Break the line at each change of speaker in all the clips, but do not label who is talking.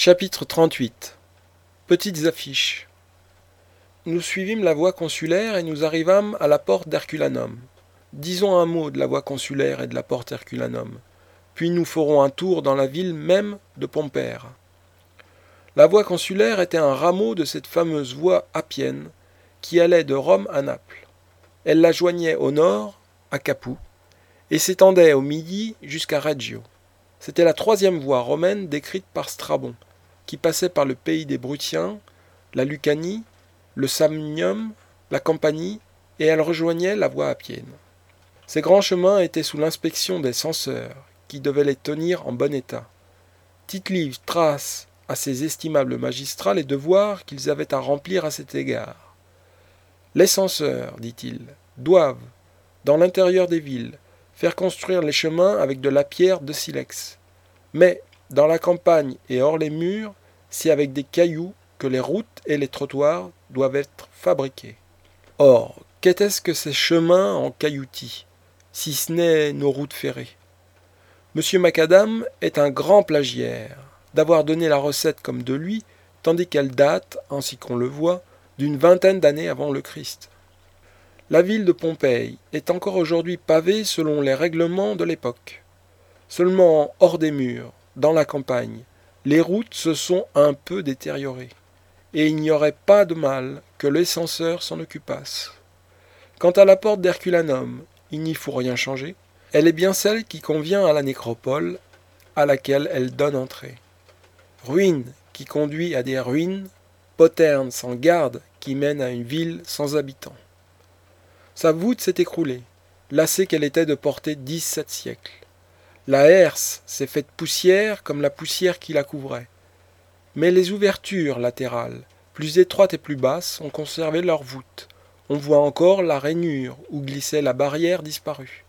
Chapitre 38. Petites affiches. Nous suivîmes la voie consulaire et nous arrivâmes à la porte d'Herculanum. Disons un mot de la voie consulaire et de la porte Herculanum, puis nous ferons un tour dans la ville même de Pompère. La voie consulaire était un rameau de cette fameuse voie appienne qui allait de Rome à Naples. Elle la joignait au nord, à Capoue, et s'étendait au midi jusqu'à Reggio. C'était la troisième voie romaine décrite par Strabon, qui passait par le pays des Brutiens, la Lucanie, le Samnium, la Campanie, et elle rejoignait la voie appienne. Ces grands chemins étaient sous l'inspection des censeurs, qui devaient les tenir en bon état. Tite-Live trace à ces estimables magistrats les devoirs qu'ils avaient à remplir à cet égard. Les censeurs, dit-il, doivent, dans l'intérieur des villes, faire construire les chemins avec de la pierre de silex. Mais, dans la campagne et hors les murs, c'est avec des cailloux que les routes et les trottoirs doivent être fabriqués. Or, qu'était-ce que ces chemins en cailloutis, si ce n'est nos routes ferrées ? Monsieur Macadam est un grand plagiaire, d'avoir donné la recette comme de lui, tandis qu'elle date, ainsi qu'on le voit, d'une vingtaine d'années avant le Christ. La ville de Pompéi est encore aujourd'hui pavée selon les règlements de l'époque. Seulement hors des murs, dans la campagne, les routes se sont un peu détériorées, et il n'y aurait pas de mal que les censeurs s'en occupassent. Quant à la porte d'Herculanum, il n'y faut rien changer, elle est bien celle qui convient à la nécropole, à laquelle elle donne entrée. Ruine qui conduit à des ruines, poterne sans garde qui mène à une ville sans habitants. Sa voûte s'est écroulée, lassée qu'elle était de porter 17 siècles. La herse s'est faite poussière comme la poussière qui la couvrait. Mais les ouvertures latérales, plus étroites et plus basses, ont conservé leur voûte. On voit encore la rainure où glissait la barrière disparue.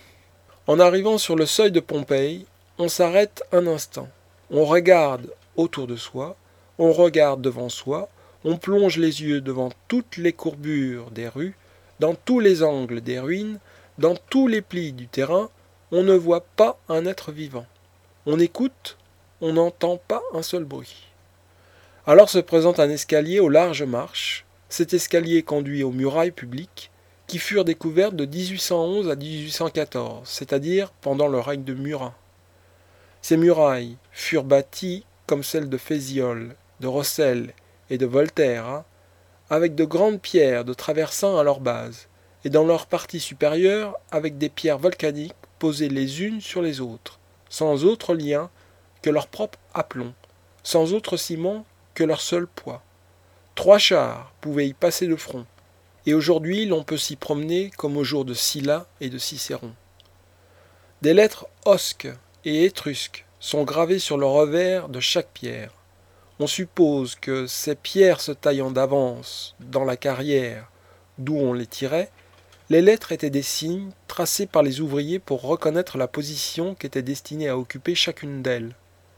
En arrivant sur le seuil de Pompéi, on s'arrête un instant. On regarde autour de soi, on regarde devant soi, on plonge les yeux devant toutes les courbures des rues, dans tous les angles des ruines, dans tous les plis du terrain, on ne voit pas un être vivant. On écoute, on n'entend pas un seul bruit. Alors se présente un escalier aux larges marches. Cet escalier conduit aux murailles publiques, qui furent découvertes de 1811 à 1814, c'est-à-dire pendant le règne de Murat. Ces murailles furent bâties comme celles de Féziol, de Rossel et de Volterra, avec de grandes pierres de traversin à leur base, et dans leur partie supérieure avec des pierres volcaniques posées les unes sur les autres, sans autre lien que leur propre aplomb, sans autre ciment que leur seul poids. 3 chars pouvaient y passer de front, et aujourd'hui l'on peut s'y promener comme au jour de Sylla et de Cicéron. Des lettres osques et étrusques sont gravées sur le revers de chaque pierre. On suppose que ces pierres se taillant d'avance dans la carrière d'où on les tirait, les lettres étaient des signes tracés par les ouvriers pour reconnaître la position qu'était destinée à occuper chacune d'elles.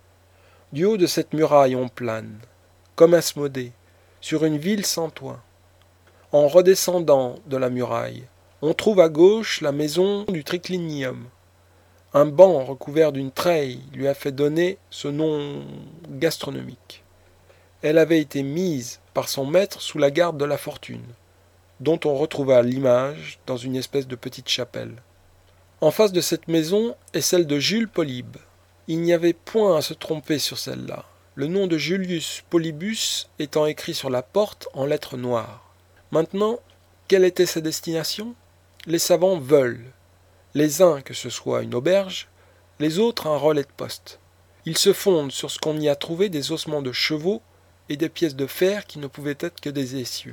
Du haut de cette muraille on plane, comme Asmodée, sur une ville sans toit. En redescendant de la muraille, on trouve à gauche la maison du triclinium. Un banc recouvert d'une treille lui a fait donner ce nom gastronomique. Elle avait été mise par son maître sous la garde de la fortune, dont on retrouva l'image dans une espèce de petite chapelle. En face de cette maison est celle de Jules Polybe. Il n'y avait point à se tromper sur celle-là, le nom de Julius Polybus étant écrit sur la porte en lettres noires. Maintenant, quelle était sa destination ? Les savants veulent, les uns que ce soit une auberge, les autres un relais de poste. Ils se fondent sur ce qu'on y a trouvé des ossements de chevaux et des pièces de fer qui ne pouvaient être que des essieux.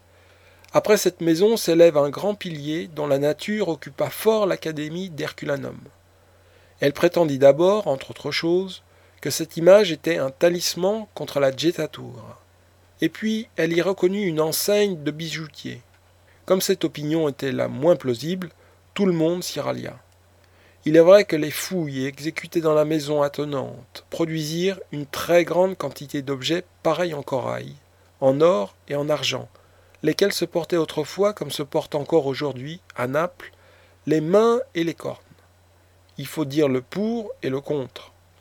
Après cette maison s'élève un grand pilier dont la nature occupa fort l'académie d'Herculanum. Elle prétendit d'abord, entre autres choses, que cette image était un talisman contre la jettatura. Et puis elle y reconnut une enseigne de bijoutier. Comme cette opinion était la moins plausible, tout le monde s'y rallia. Il est vrai que les fouilles exécutées dans la maison attenante produisirent une très grande quantité d'objets pareils en corail, en or et en argent, lesquels se portaient autrefois comme se portent encore aujourd'hui, à Naples, les mains et les cornes. Il faut dire le pour et le contre.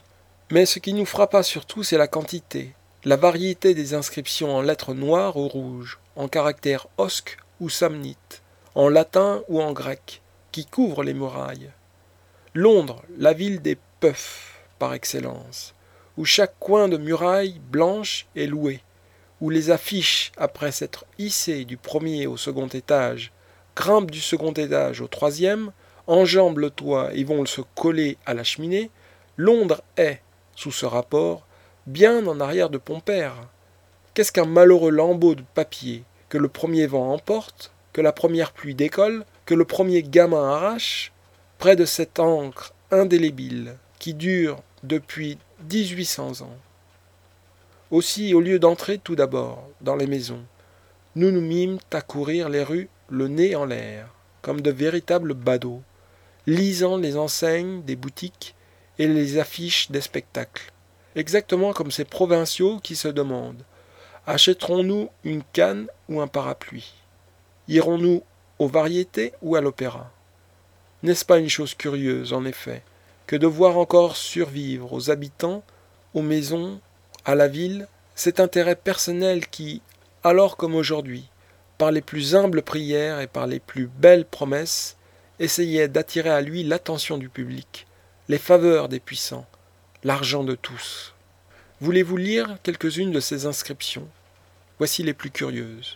Mais ce qui nous frappa surtout, c'est la quantité, la variété des inscriptions en lettres noires ou rouges, en caractères osques ou samnites, en latin ou en grec, qui couvrent les murailles. Londres, la ville des puffs par excellence, où chaque coin de muraille blanche est loué, où les affiches, après s'être hissées du premier au second étage, grimpent du second étage au troisième, enjambent le toit et vont se coller à la cheminée, Londres est, sous ce rapport, bien en arrière de Pompère. Qu'est-ce qu'un malheureux lambeau de papier que le premier vent emporte, que la première pluie décolle, que le premier gamin arrache, près de cette encre indélébile qui dure depuis 1800 ans. Aussi, au lieu d'entrer tout d'abord dans les maisons, nous nous mîmes à courir les rues le nez en l'air, comme de véritables badauds, lisant les enseignes des boutiques et les affiches des spectacles, exactement comme ces provinciaux qui se demandent « Achèterons-nous une canne ou un parapluie ? Irons-nous aux variétés ou à l'opéra ?» N'est-ce pas une chose curieuse, en effet, que de voir encore survivre aux habitants, aux maisons, à la ville, cet intérêt personnel qui, alors comme aujourd'hui, par les plus humbles prières et par les plus belles promesses, essayait d'attirer à lui l'attention du public, les faveurs des puissants, l'argent de tous. Voulez-vous lire quelques-unes de ces inscriptions ? Voici les plus curieuses.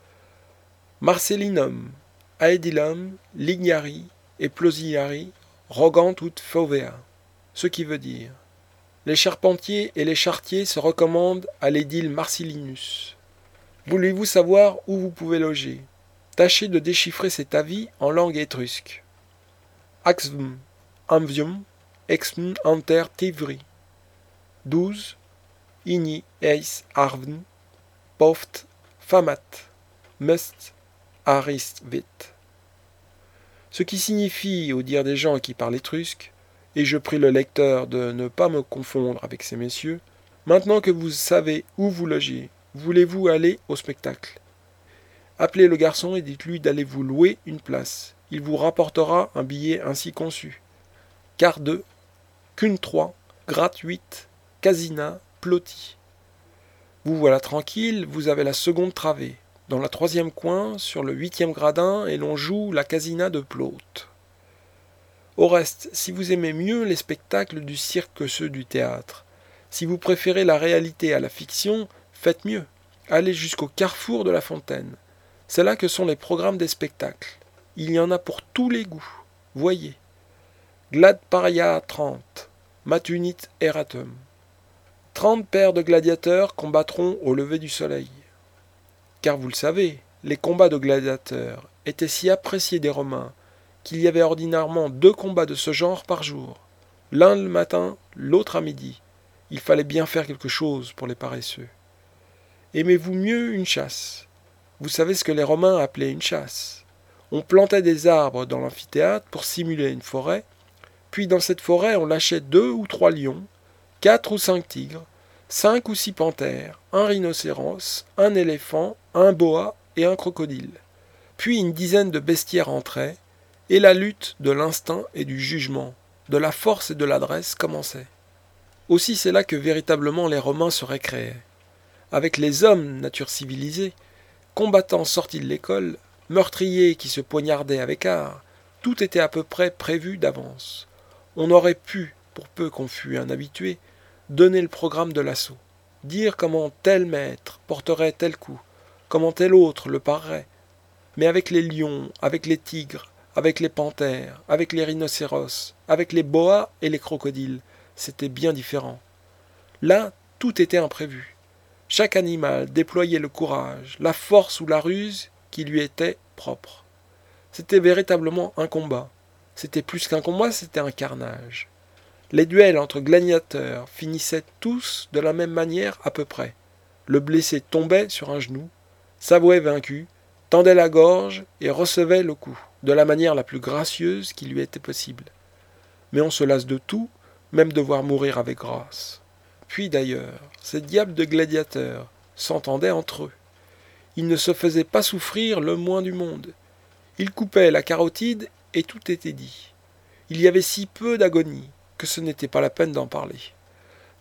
Marcellinum, aedilum, lignari et plosiari, rogant ut fauvea, ce qui veut dire les charpentiers et les charretiers se recommandent à l'édile Marcellinus. Voulez-vous savoir où vous pouvez loger ? Tâchez de déchiffrer cet avis en langue étrusque. Axvum, amvium, exm anter tivri. 12. Igni eis arvn, poft, famat, must, aristvit. Ce qui signifie, au dire des gens qui parlent étrusque, et je prie le lecteur de ne pas me confondre avec ces messieurs, maintenant que vous savez où vous logez, voulez-vous aller au spectacle ? Appelez le garçon et dites-lui d'aller vous louer une place. Il vous rapportera un billet ainsi conçu. Quart 2, Cune 3, gratte 8, Casina, Ploti. Vous voilà tranquille, vous avez la seconde travée, dans la troisième coin, sur le 8e gradin, et l'on joue la Casina de Plaute. Au reste, si vous aimez mieux les spectacles du cirque que ceux du théâtre, si vous préférez la réalité à la fiction, faites mieux. Allez jusqu'au carrefour de la Fontaine. C'est là que sont les programmes des spectacles. Il y en a pour tous les goûts. Voyez. Glad paria 30, matunit eratum. 30 paires de gladiateurs combattront au lever du soleil. Car vous le savez, les combats de gladiateurs étaient si appréciés des Romains qu'il y avait ordinairement 2 combats de ce genre par jour, l'un le matin, l'autre à midi. Il fallait bien faire quelque chose pour les paresseux. Aimez-vous mieux une chasse ? Vous savez ce que les Romains appelaient une chasse. On plantait des arbres dans l'amphithéâtre pour simuler une forêt, puis dans cette forêt on lâchait 2 ou 3 lions, 4 ou 5 tigres, 5 ou 6 panthères, un rhinocéros, un éléphant, un boa et un crocodile. Puis une dizaine de bestiaires entraient, et la lutte de l'instinct et du jugement, de la force et de l'adresse commençait. Aussi c'est là que véritablement les Romains se récréaient. Avec les hommes, nature civilisée, combattants sortis de l'école, meurtriers qui se poignardaient avec art, tout était à peu près prévu d'avance. On aurait pu, pour peu qu'on fût un habitué, donner le programme de l'assaut, dire comment tel maître porterait tel coup, comment tel autre le parerait. Mais avec les lions, avec les tigres, avec les panthères, avec les rhinocéros, avec les boas et les crocodiles, c'était bien différent. Là, tout était imprévu. Chaque animal déployait le courage, la force ou la ruse qui lui était propre. C'était véritablement un combat. C'était plus qu'un combat, c'était un carnage. Les duels entre gladiateurs finissaient tous de la même manière à peu près. Le blessé tombait sur un genou, s'avouait vaincu, tendait la gorge et recevait le coup, de la manière la plus gracieuse qui lui était possible. Mais on se lasse de tout, même de voir mourir avec grâce. Puis d'ailleurs, ces diables de gladiateurs s'entendaient entre eux. Ils ne se faisaient pas souffrir le moins du monde. Ils coupaient la carotide et tout était dit. Il y avait si peu d'agonie que ce n'était pas la peine d'en parler.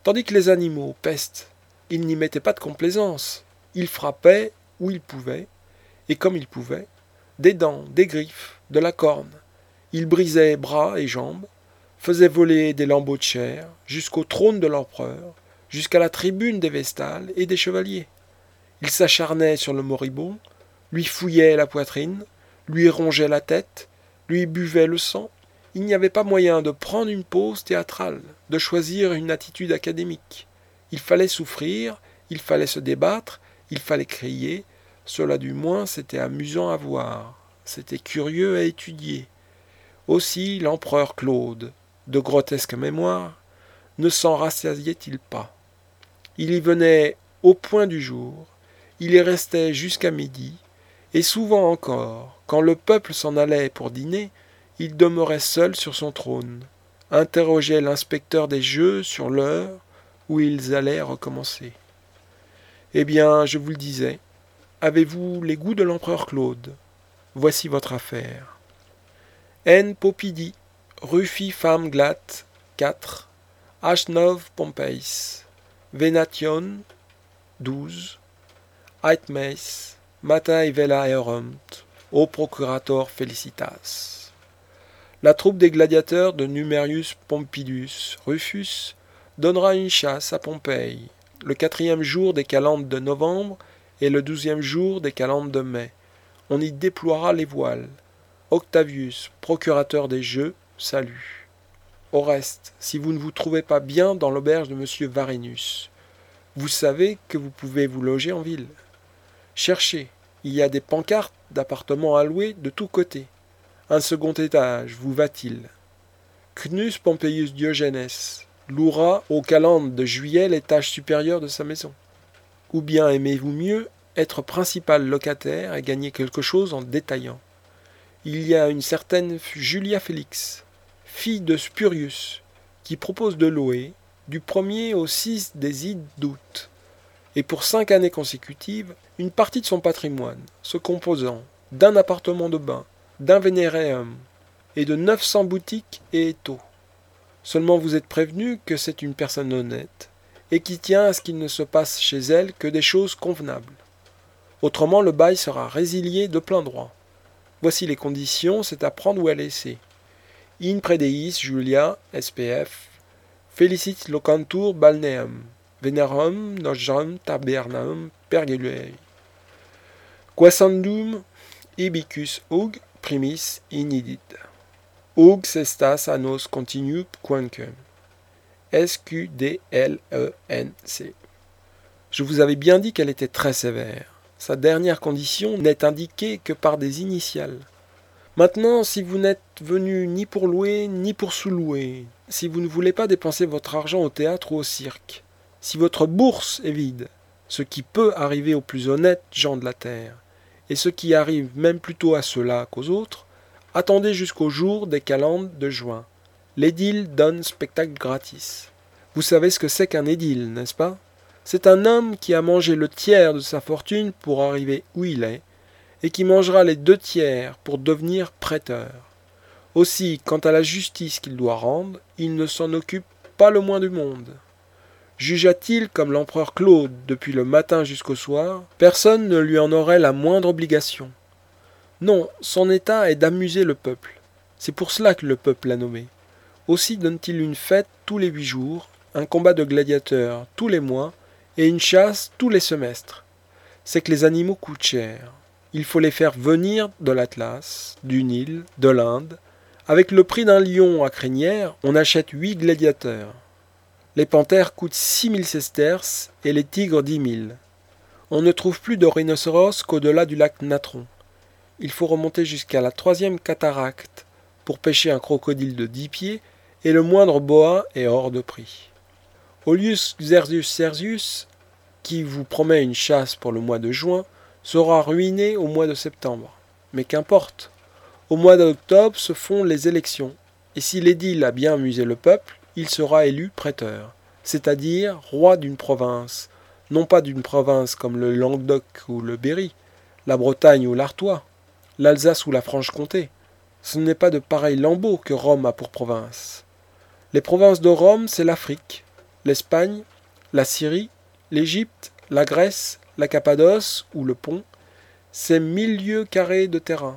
Tandis que les animaux, peste, ils n'y mettaient pas de complaisance. Ils frappaient où ils pouvaient, et comme ils pouvaient, des dents, des griffes, de la corne. Ils brisaient bras et jambes, faisaient voler des lambeaux de chair jusqu'au trône de l'empereur, jusqu'à la tribune des vestales et des chevaliers. Ils s'acharnaient sur le moribond, lui fouillaient la poitrine, lui rongeaient la tête, lui buvaient le sang. Il n'y avait pas moyen de prendre une pose théâtrale, de choisir une attitude académique. Il fallait souffrir, il fallait se débattre, il fallait crier. Cela du moins c'était amusant à voir, c'était curieux à étudier. Aussi l'empereur Claude, de grotesque mémoire, ne s'en rassasiait-il pas. Il y venait au point du jour, il y restait jusqu'à midi, et souvent encore, quand le peuple s'en allait pour dîner, il demeurait seul sur son trône, interrogeait l'inspecteur des jeux sur l'heure où ils allaient recommencer. Eh bien, je vous le disais, avez-vous les goûts de l'empereur Claude? Voici votre affaire. N. Popidi, Rufi fam glatt, 4, H9 Pompeis, Venation, 12, Aitmeis, Mata vela erunt, au procurator felicitas. La troupe des gladiateurs de Numerius Pompidus Rufus donnera une chasse à Pompéi, le 4e jour des calendes de novembre et le 12e jour des calendes de mai. On y déploiera les voiles. Octavius, procurateur des jeux, salue. Au reste, si vous ne vous trouvez pas bien dans l'auberge de M. Varinus, vous savez que vous pouvez vous loger en ville. Cherchez, il y a des pancartes d'appartements à louer de tous côtés. Un second étage, vous va-t-il? Cnus Pompeius Diogenes louera aux calendes de juillet l'étage supérieur de sa maison. Ou bien aimez-vous mieux être principal locataire et gagner quelque chose en détaillant? Il y a une certaine Julia Félix, fille de Spurius, qui propose de louer du 1er au 6 des ides d'août, et pour 5 années consécutives, une partie de son patrimoine, se composant d'un appartement de bain, d'un vénéréum, et de 900 boutiques et étaux. Seulement vous êtes prévenu que c'est une personne honnête, et qui tient à ce qu'il ne se passe chez elle que des choses convenables. Autrement le bail sera résilié de plein droit. Voici les conditions, c'est à prendre ou à laisser. In predeis Julia, SPF, felicit locantur balneum, venerum nojem tabernam pergelui. Quasandum ibicus hug primis inidit. Hug cestas annos continu quanquem. SQDLENC. Je vous avais bien dit qu'elle était très sévère. Sa dernière condition n'est indiquée que par des initiales. Maintenant, si vous n'êtes venu ni pour louer, ni pour sous-louer, si vous ne voulez pas dépenser votre argent au théâtre ou au cirque, si votre bourse est vide, ce qui peut arriver aux plus honnêtes gens de la terre, et ce qui arrive même plutôt à ceux-là qu'aux autres, attendez jusqu'au jour des calendes de juin. L'édile donne spectacle gratis. Vous savez ce que c'est qu'un édile, n'est-ce pas? C'est un homme qui a mangé le tiers de sa fortune pour arriver où il est, et qui mangera les 2 tiers pour devenir prêteur. Aussi, quant à la justice qu'il doit rendre, il ne s'en occupe pas le moins du monde. Jugea-t-il comme l'empereur Claude depuis le matin jusqu'au soir, personne ne lui en aurait la moindre obligation. Non, son état est d'amuser le peuple. C'est pour cela que le peuple l'a nommé. Aussi donne-t-il une fête tous les 8 jours, un combat de gladiateurs tous les mois, et une chasse tous les semestres. C'est que les animaux coûtent cher. Il faut les faire venir de l'Atlas, du Nil, de l'Inde. Avec le prix d'un lion à crinière, on achète 8 gladiateurs. Les panthères coûtent 6000 sesterces et les tigres 10 000. On ne trouve plus de rhinocéros qu'au-delà du lac Natron. Il faut remonter jusqu'à la 3e cataracte pour pêcher un crocodile de 10 pieds et le moindre boa est hors de prix. Olius Xerxus Sergius, qui vous promet une chasse pour le mois de juin, sera ruiné au mois de septembre. Mais qu'importe. Au mois d'octobre se font les élections, et si l'édile a bien amusé le peuple, il sera élu prêteur, c'est-à-dire roi d'une province, non pas d'une province comme le Languedoc ou le Berry, la Bretagne ou l'Artois, l'Alsace ou la Franche-Comté. Ce n'est pas de pareils lambeaux que Rome a pour province. Les provinces de Rome, c'est l'Afrique. l'Espagne, la Syrie, l'Égypte, la Grèce, la Cappadoce ou le Pont, c'est 1000 lieues carrées de terrain,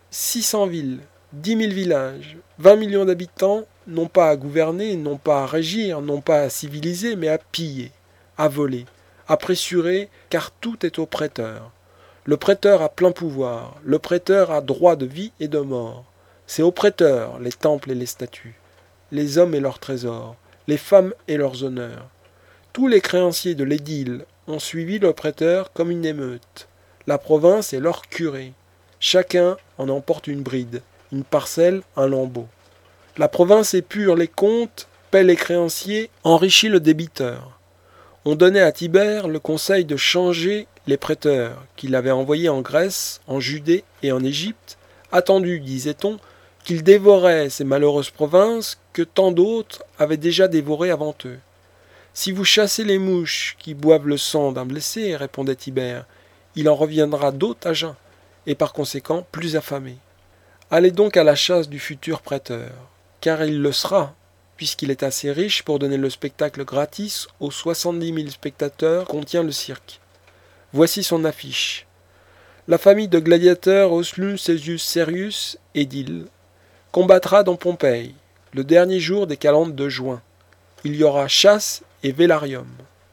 600 villes, 10 000 villages, 20 millions d'habitants, non pas à gouverner, non pas à régir, non pas à civiliser, mais à piller, à voler, à pressurer, car tout est au prêteur. Le prêteur a plein pouvoir, le prêteur a droit de vie et de mort. C'est au prêteur les temples et les statues, les hommes et leurs trésors, les femmes et leurs honneurs. Tous les créanciers de l'édile ont suivi le prêteur comme une émeute. La province est leur curé. Chacun en emporte une bride, une parcelle, un lambeau. La province épure les comptes, paie les créanciers, enrichit le débiteur. On donnait à Tibère le conseil de changer les prêteurs qu'il avait envoyés en Grèce, en Judée et en Égypte, attendu, disait-on, qu'ils dévoraient ces malheureuses provinces que tant d'autres avaient déjà dévorées avant eux. Si vous chassez les mouches qui boivent le sang d'un blessé, répondait Tibère, il en reviendra d'autres à jeun, et par conséquent plus affamés. Allez donc à la chasse du futur prêteur, car il le sera, puisqu'il est assez riche pour donner le spectacle gratis aux 70 000 spectateurs qu'contient le cirque. Voici son affiche. La famille de gladiateurs Oslus Caesius Serius, édile, combattra dans Pompéi, le dernier jour des calendes de juin. Il y aura chasse et vélarium.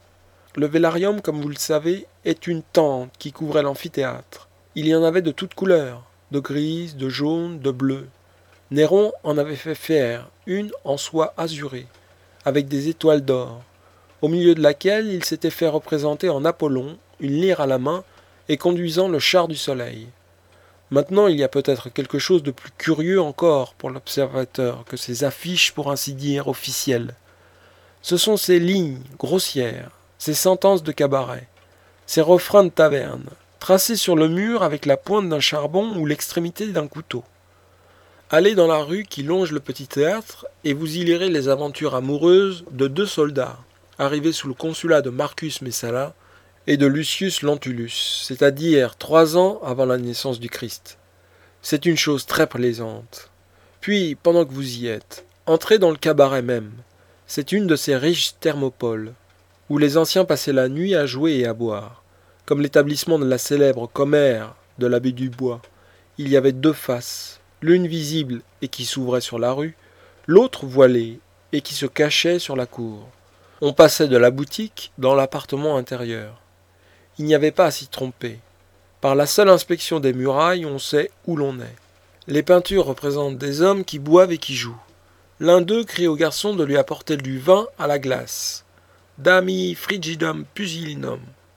Le vélarium, comme vous le savez, est une tente qui couvrait l'amphithéâtre. Il y en avait de toutes couleurs, de grises, de jaunes, de bleues. Néron en avait fait faire une en soie azurée, avec des étoiles d'or, au milieu de laquelle il s'était fait représenter en Apollon, une lyre à la main, et conduisant le char du soleil. Maintenant, il y a peut-être quelque chose de plus curieux encore pour l'observateur que ces affiches, pour ainsi dire, officielles. Ce sont ces lignes grossières, ces sentences de cabaret, ces refrains de taverne, tracés sur le mur avec la pointe d'un charbon ou l'extrémité d'un couteau. Allez dans la rue qui longe le petit théâtre et vous y lirez les aventures amoureuses de 2 soldats, arrivés sous le consulat de Marcus Messala et de Lucius Lentulus, c'est-à-dire 3 ans avant la naissance du Christ. C'est une chose très plaisante. Puis, pendant que vous y êtes, entrez dans le cabaret même. C'est une de ces riches thermopoles, où les anciens passaient la nuit à jouer et à boire. Comme l'établissement de la célèbre commère de l'abbé Dubois, il y avait 2 faces, l'une visible et qui s'ouvrait sur la rue, l'autre voilée et qui se cachait sur la cour. On passait de la boutique dans l'appartement intérieur. Il n'y avait pas à s'y tromper. Par la seule inspection des murailles, on sait où l'on est. Les peintures représentent des hommes qui boivent et qui jouent. L'un d'eux crie au garçon de lui apporter du vin à la glace. Dami frigidum pusillinum.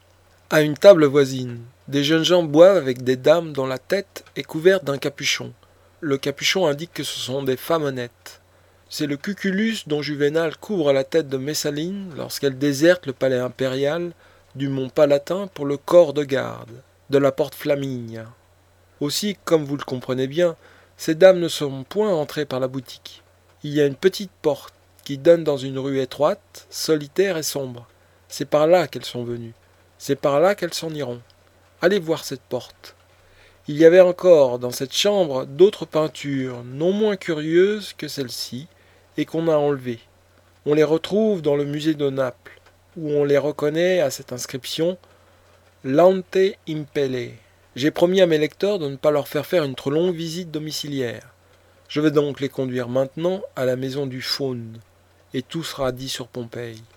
À une table voisine, des jeunes gens boivent avec des dames dont la tête est couverte d'un capuchon. Le capuchon indique que ce sont des femmes honnêtes. C'est le cuculus dont Juvénal couvre la tête de Messaline lorsqu'elle déserte le palais impérial du mont Palatin pour le corps de garde de la porte Flaminia. Aussi, comme vous le comprenez bien, ces dames ne sont point entrées par la boutique. Il y a une petite porte qui donne dans une rue étroite, solitaire et sombre. C'est par là qu'elles sont venues. C'est par là qu'elles s'en iront. Allez voir cette porte. Il y avait encore dans cette chambre d'autres peintures non moins curieuses que celle-ci et qu'on a enlevées. On les retrouve dans le musée de Naples, où on les reconnaît à cette inscription « Lante impelle ». J'ai promis à mes lecteurs de ne pas leur faire une trop longue visite domiciliaire. Je vais donc les conduire maintenant à la maison du Faune, et tout sera dit sur Pompéi.